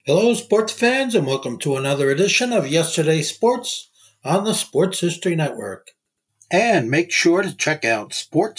Hello, sports fans, and welcome to another edition of Yesterday's Sports on the Sports History Network. And make sure to check out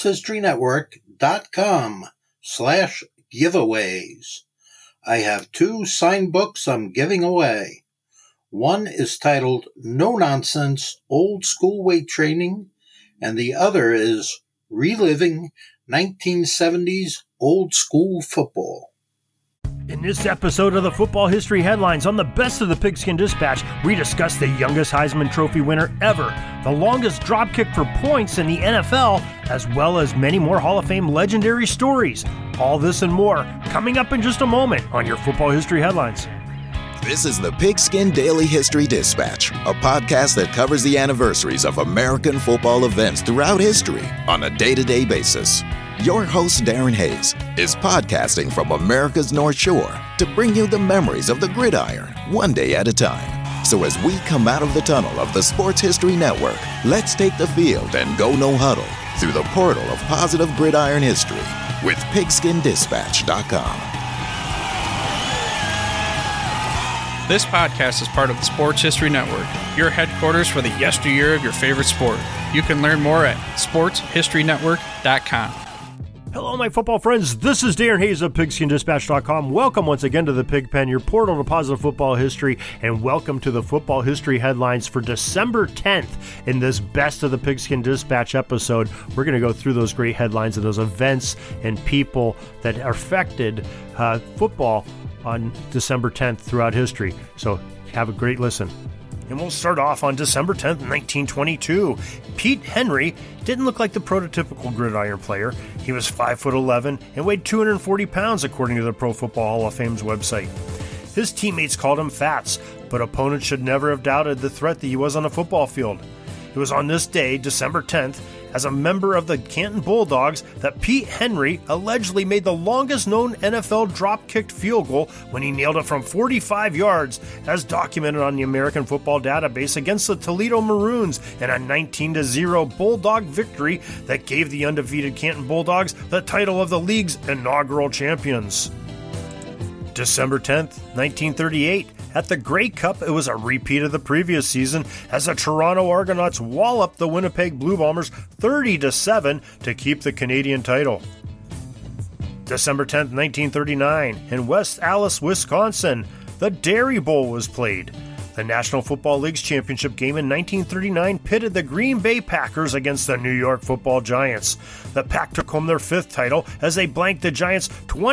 sportshistorynetwork.com/giveaways. I have two signed books I'm giving away. One is titled No Nonsense Old School Weight Training, and the other is Reliving 1970s Old School Football. In this episode of the Football History Headlines on the Best of the Pigskin Dispatch, we discuss the youngest Heisman Trophy winner ever, the longest dropkick for points in the NFL, as well as many more Hall of Fame legendary stories. All this and more coming up in just a moment on your Football History Headlines. This is the Pigskin Daily History Dispatch, a podcast that covers the anniversaries of American football events throughout history on a day-to-day basis. Your host, Darren Hayes, is podcasting from America's North Shore to bring you the memories of the gridiron, one day at a time. So as we come out of the tunnel of the Sports History Network, let's take the field and go no huddle through the portal of positive gridiron history with pigskindispatch.com. This podcast is part of the Sports History Network, your headquarters for the yesteryear of your favorite sport. You can learn more at sportshistorynetwork.com. Hello, my football friends. This is Darren Hayes of pigskindispatch.com. Welcome once again to the Pigpen, your portal to positive football history, and welcome to the Football History Headlines for December 10th. In this Best of the Pigskin Dispatch episode, we're going to go through those great headlines and those events and people that affected football on December 10th throughout history. So have a great listen. And we'll start off on December 10th, 1922. Pete Henry didn't look like the prototypical gridiron player. He was 5'11" and weighed 240 pounds, according to the Pro Football Hall of Fame's website. His teammates called him Fats, but opponents should never have doubted the threat that he was on a football field. It was on this day, December 10th, as a member of the Canton Bulldogs, that Pete Henry allegedly made the longest-known NFL drop-kicked field goal when he nailed it from 45 yards, as documented on the American Football Database, against the Toledo Maroons in a 19-0 Bulldog victory that gave the undefeated Canton Bulldogs the title of the league's inaugural champions. December 10th, 1938. At the Grey Cup, it was a repeat of the previous season as the Toronto Argonauts walloped the Winnipeg Blue Bombers 30-7 to keep the Canadian title. December 10th, 1939, in West Allis, Wisconsin, the Dairy Bowl was played. The National Football League's championship game in 1939 pitted the Green Bay Packers against the New York Football Giants. The Pack took home their fifth title as they blanked the Giants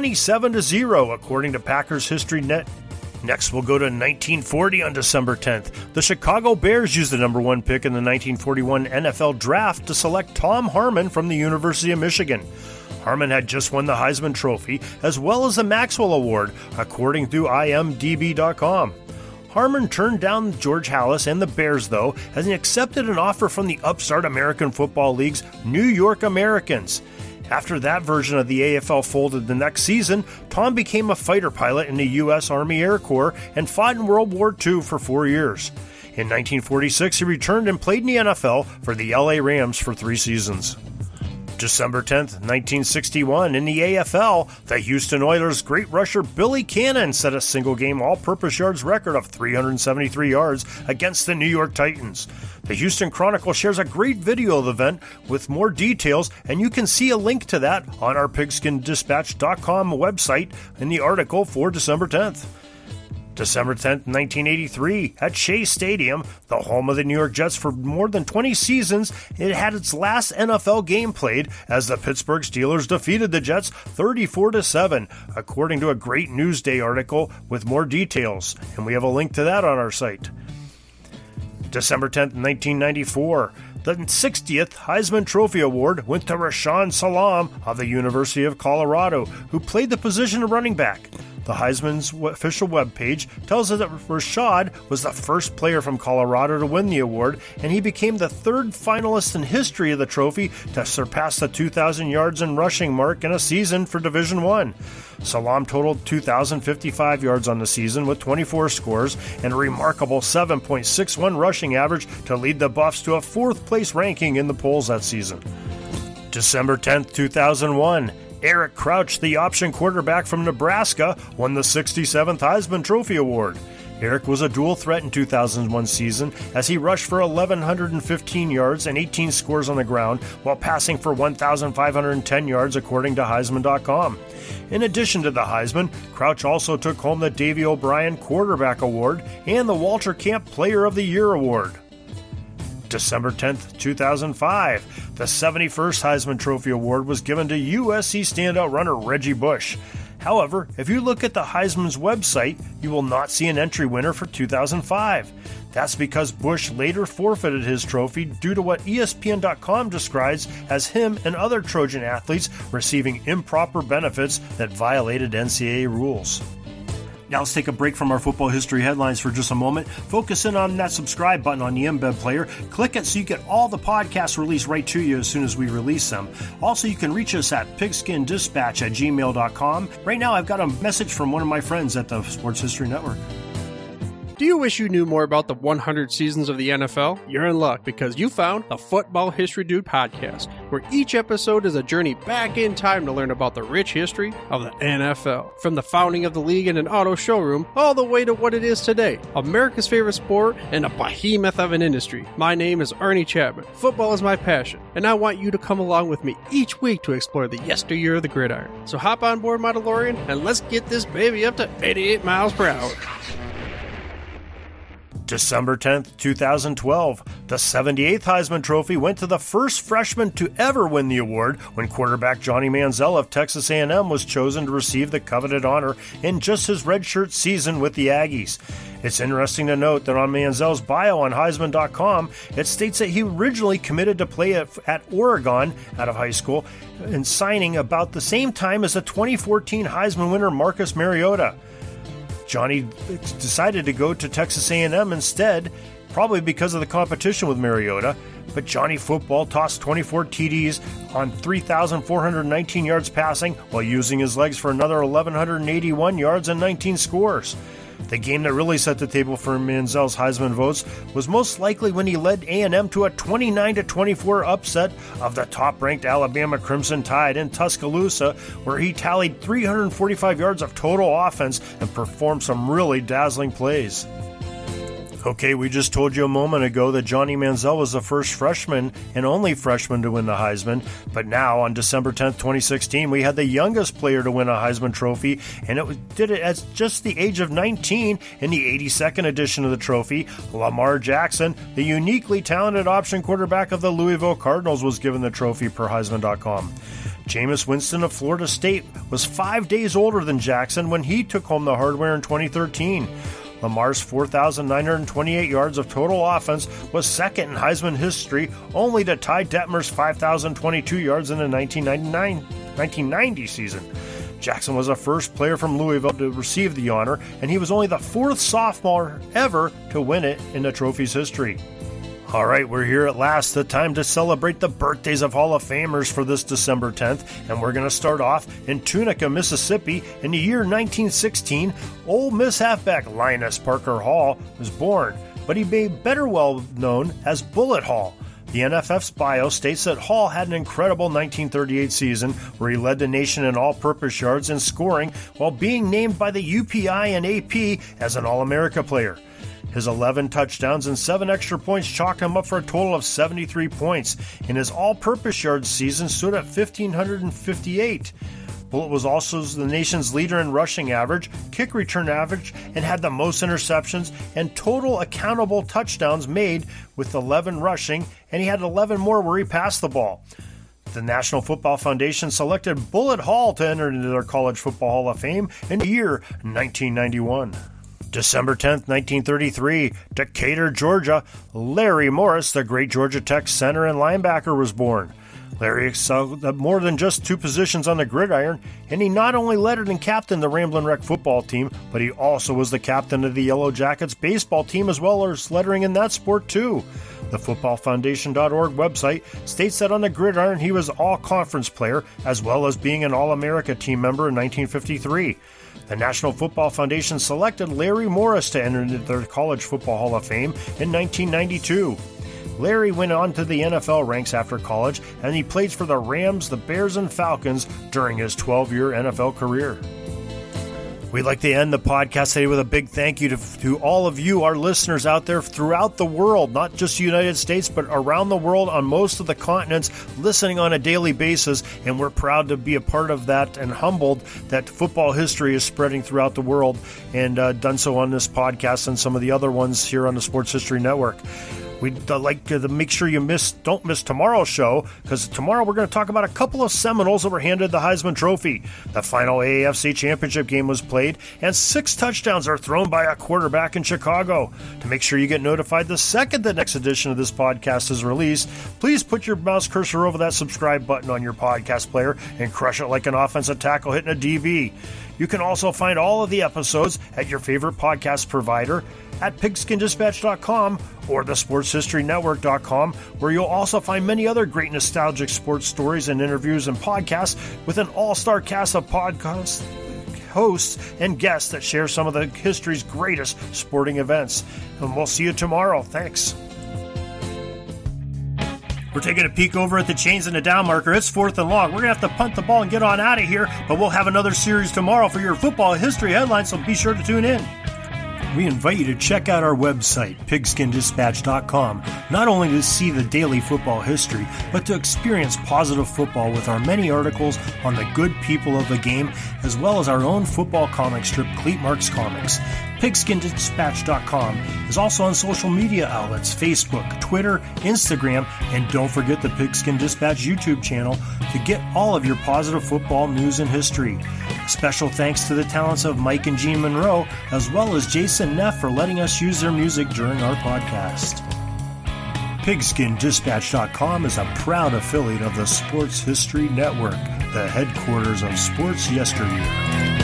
27-0, according to Packers History Net. Next, we'll go to 1940 on December 10th. The Chicago Bears used the number one pick in the 1941 NFL Draft to select Tom Harmon from the University of Michigan. Harmon had just won the Heisman Trophy, as well as the Maxwell Award, according to IMDb.com. Harmon turned down George Halas and the Bears, though, as he accepted an offer from the upstart American Football League's New York Americans. After that version of the AFL folded the next season, Tom became a fighter pilot in the U.S. Army Air Corps and fought in World War II for 4 years. In 1946, he returned and played in the NFL for the LA Rams for 3 seasons. December 10th, 1961, in the AFL, the Houston Oilers' great rusher Billy Cannon set a single-game all-purpose yards record of 373 yards against the New York Titans. The Houston Chronicle shares a great video of the event with more details, and you can see a link to that on our pigskindispatch.com website in the article for December 10th. December 10th, 1983, at Shea Stadium, the home of the New York Jets for more than 20 seasons, it had its last NFL game played as the Pittsburgh Steelers defeated the Jets 34-7, according to a great Newsday article with more details, and we have a link to that on our site. December 10th, 1994, the 60th Heisman Trophy Award went to Rashaan Salaam of the University of Colorado, who played the position of running back. The Heisman's official webpage tells us that Rashad was the first player from Colorado to win the award, and he became the third finalist in history of the trophy to surpass the 2,000 yards in rushing mark in a season for Division I. Salaam totaled 2,055 yards on the season with 24 scores and a remarkable 7.61 rushing average to lead the Buffs to a fourth-place ranking in the polls that season. December 10th, 2001. Eric Crouch, the option quarterback from Nebraska, won the 67th Heisman Trophy Award. Eric was a dual threat in 2001 season as he rushed for 1,115 yards and 18 scores on the ground while passing for 1,510 yards according to Heisman.com. In addition to the Heisman, Crouch also took home the Davey O'Brien Quarterback Award and the Walter Camp Player of the Year Award. December 10th, 2005, the 71st Heisman Trophy Award was given to USC standout runner Reggie Bush. However, if you look at the Heisman's website, you will not see an entry winner for 2005. That's because Bush later forfeited his trophy due to what ESPN.com describes as him and other Trojan athletes receiving improper benefits that violated NCAA rules. Now let's take a break from our football history headlines for just a moment. Focus in on that subscribe button on the embed player. Click it so you get all the podcasts released right to you as soon as we release them. Also, you can reach us at pigskindispatch@gmail.com. Right now, I've got a message from one of my friends at the Sports History Network. Do you wish you knew more about the 100 seasons of the NFL? You're in luck because you found the Football History Dude podcast, where each episode is a journey back in time to learn about the rich history of the NFL. From the founding of the league in an auto showroom, all the way to what it is today, America's favorite sport and a behemoth of an industry. My name is Ernie Chapman. Football is my passion, and I want you to come along with me each week to explore the yesteryear of the gridiron. So hop on board my DeLorean and let's get this baby up to 88 miles per hour. December 10th, 2012, the 78th Heisman Trophy went to the first freshman to ever win the award when quarterback Johnny Manziel of Texas A&M was chosen to receive the coveted honor in just his redshirt season with the Aggies. It's interesting to note that on Manziel's bio on Heisman.com, it states that he originally committed to play at Oregon out of high school and signing about the same time as the 2014 Heisman winner Marcus Mariota. Johnny decided to go to Texas A&M instead, probably because of the competition with Mariota, but Johnny Football tossed 24 TDs on 3,419 yards passing while using his legs for another 1,181 yards and 19 scores. The game that really set the table for Manziel's Heisman votes was most likely when he led A&M to a 29-24 upset of the top-ranked Alabama Crimson Tide in Tuscaloosa, where he tallied 345 yards of total offense and performed some really dazzling plays. Okay, we just told you a moment ago that Johnny Manziel was the first freshman and only freshman to win the Heisman, but now on December 10th, 2016, we had the youngest player to win a Heisman Trophy, and did it at just the age of 19 in the 82nd edition of the trophy. Lamar Jackson, the uniquely talented option quarterback of the Louisville Cardinals, was given the trophy per Heisman.com. Jameis Winston of Florida State was 5 days older than Jackson when he took home the hardware in 2013. Lamar's 4,928 yards of total offense was second in Heisman history, only to Ty Detmer's 5,022 yards in the 1990 season. Jackson was the first player from Louisville to receive the honor, and he was only the fourth sophomore ever to win it in the trophy's history. All right, we're here at last. The time to celebrate the birthdays of Hall of Famers for this December 10th, and we're going to start off in Tunica, Mississippi. In the year 1916, Ole Miss halfback Linus Parker Hall was born, but he made better well known as Bullet Hall. The NFF's bio states that Hall had an incredible 1938 season where he led the nation in all-purpose yards and scoring while being named by the UPI and AP as an All-America player. His 11 touchdowns and 7 extra points chalked him up for a total of 73 points, and his all-purpose yards season stood at 1,558. Bullet was also the nation's leader in rushing average, kick return average, and had the most interceptions and total accountable touchdowns made with 11 rushing, and he had 11 more where he passed the ball. The National Football Foundation selected Bullet Hall to enter into their College Football Hall of Fame in the year 1991. December 10th, 1933, Decatur, Georgia, Larry Morris, the great Georgia Tech center and linebacker, was born. Larry excelled at more than just two positions on the gridiron, and he not only led and captained the Ramblin' Wreck football team, but he also was the captain of the Yellow Jackets baseball team as well as lettering in that sport too. The footballfoundation.org website states that on the gridiron he was an all-conference player as well as being an All-America team member in 1953. The National Football Foundation selected Larry Morris to enter into their College Football Hall of Fame in 1992. Larry went on to the NFL ranks after college, and he played for the Rams, the Bears, and Falcons during his 12-year NFL career. We'd like to end the podcast today with a big thank you to all of you, our listeners out there throughout the world, not just the United States, but around the world on most of the continents, listening on a daily basis. And we're proud to be a part of that and humbled that football history is spreading throughout the world, and done so on this podcast and some of the other ones here on the Sports History Network. We'd like to make sure you don't miss tomorrow's show, because tomorrow we're going to talk about a couple of Seminoles that were handed the Heisman Trophy. The final AAFC Championship game was played, and 6 touchdowns are thrown by a quarterback in Chicago. To make sure you get notified the second the next edition of this podcast is released, please put your mouse cursor over that subscribe button on your podcast player and crush it like an offensive tackle hitting a DB. You can also find all of the episodes at your favorite podcast provider, at pigskindispatch.com or the sportshistorynetwork.com, where you'll also find many other great nostalgic sports stories and interviews and podcasts with an all-star cast of podcast hosts and guests that share some of the history's greatest sporting events. And we'll see you tomorrow. Thanks. We're taking a peek over at the chains and the down marker. It's 4th and long. We're going to have to punt the ball and get on out of here, but we'll have another series tomorrow for your football history headlines, so be sure to tune in. We invite you to check out our website, pigskindispatch.com, not only to see the daily football history, but to experience positive football with our many articles on the good people of the game, as well as our own football comic strip, Cleat Marks Comics. Pigskindispatch.com is also on social media outlets, Facebook, Twitter, Instagram, and don't forget the Pigskin Dispatch YouTube channel to get all of your positive football news and history. Special thanks to the talents of Mike and Gene Monroe, as well as Jason Neff for letting us use their music during our podcast. PigskinDispatch.com is a proud affiliate of the Sports History Network, the headquarters of sports yesteryear.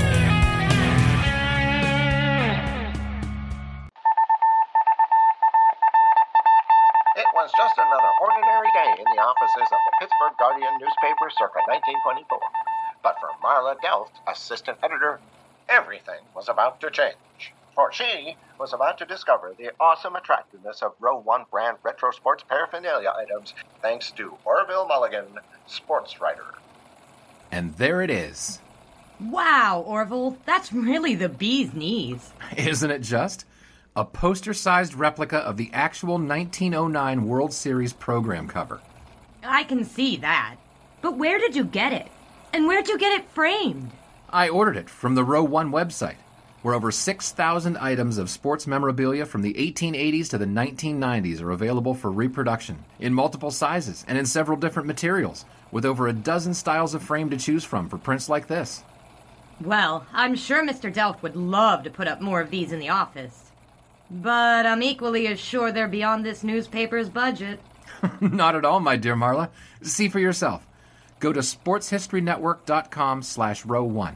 Just another ordinary day in the offices of the Pittsburgh Guardian newspaper circa 1924. But for Marla Delft, assistant editor, everything was about to change. For she was about to discover the awesome attractiveness of Row 1 brand retro sports paraphernalia items thanks to Orville Mulligan, sports writer. And there it is. Wow, Orville, that's really the bee's knees. Isn't it just? A poster-sized replica of the actual 1909 World Series program cover. I can see that. But where did you get it? And where'd you get it framed? I ordered it from the Row 1 website, where over 6,000 items of sports memorabilia from the 1880s to the 1990s are available for reproduction, in multiple sizes and in several different materials, with over a dozen styles of frame to choose from for prints like this. Well, I'm sure Mr. Delft would love to put up more of these in the office. But I'm equally as sure they're beyond this newspaper's budget. Not at all, my dear Marla. See for yourself. Go to sportshistorynetwork.com/row1.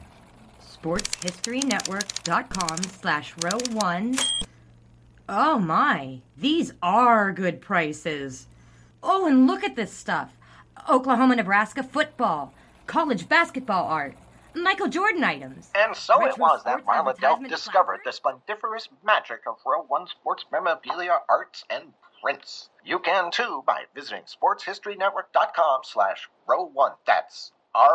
sportshistorynetwork.com/row1. Oh my, these are good prices. Oh, and look at this stuff. Oklahoma-Nebraska football, college basketball art, Michael Jordan items. And so it was that Marla Delft discovered the splendiferous magic of Row 1 sports memorabilia, arts, and prints. You can too by visiting sportshistorynetwork.com/row1. That's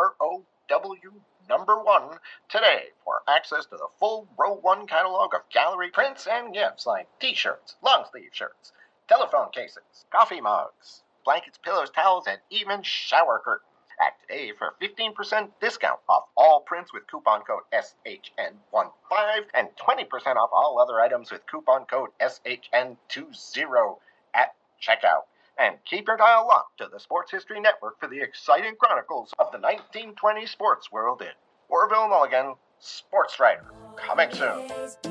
ROW1 today for access to the full Row 1 catalog of gallery prints and gifts like t-shirts, long-sleeve shirts, telephone cases, coffee mugs, blankets, pillows, towels, and even shower curtains. Act today for 15% discount off all prints with coupon code SHN15 and 20% off all other items with coupon code SHN20 at checkout. And keep your dial locked to the Sports History Network for the exciting chronicles of the 1920 sports world in Orville Mulligan, sports writer. Coming soon.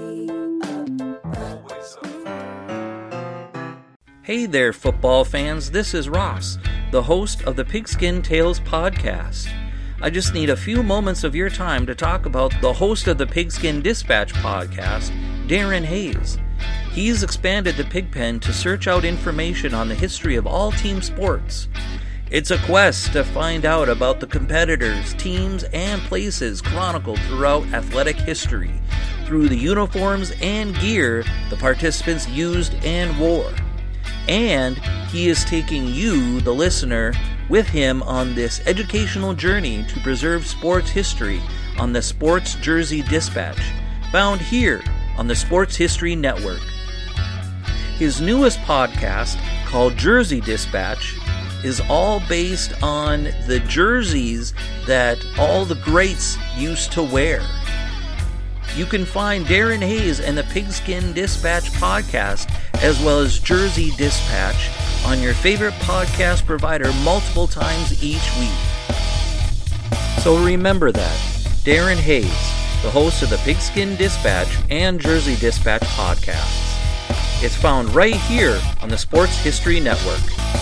Hey there, football fans. This is Ross, the host of the Pigskin Tales podcast. I just need a few moments of your time to talk about the host of the Pigskin Dispatch podcast, Darren Hayes. He's expanded the Pigpen to search out information on the history of all team sports. It's a quest to find out about the competitors, teams, and places chronicled throughout athletic history, through the uniforms and gear the participants used and wore. And he is taking you, the listener, with him on this educational journey to preserve sports history on the Sports Jersey Dispatch, found here on the Sports History Network. His newest podcast, called Jersey Dispatch, is all based on the jerseys that all the greats used to wear. You can find Darren Hayes and the Pigskin Dispatch podcast, as well as Jersey Dispatch, on your favorite podcast provider multiple times each week. So remember that, Darren Hayes, the host of the Pigskin Dispatch and Jersey Dispatch podcasts. It's found right here on the Sports History Network.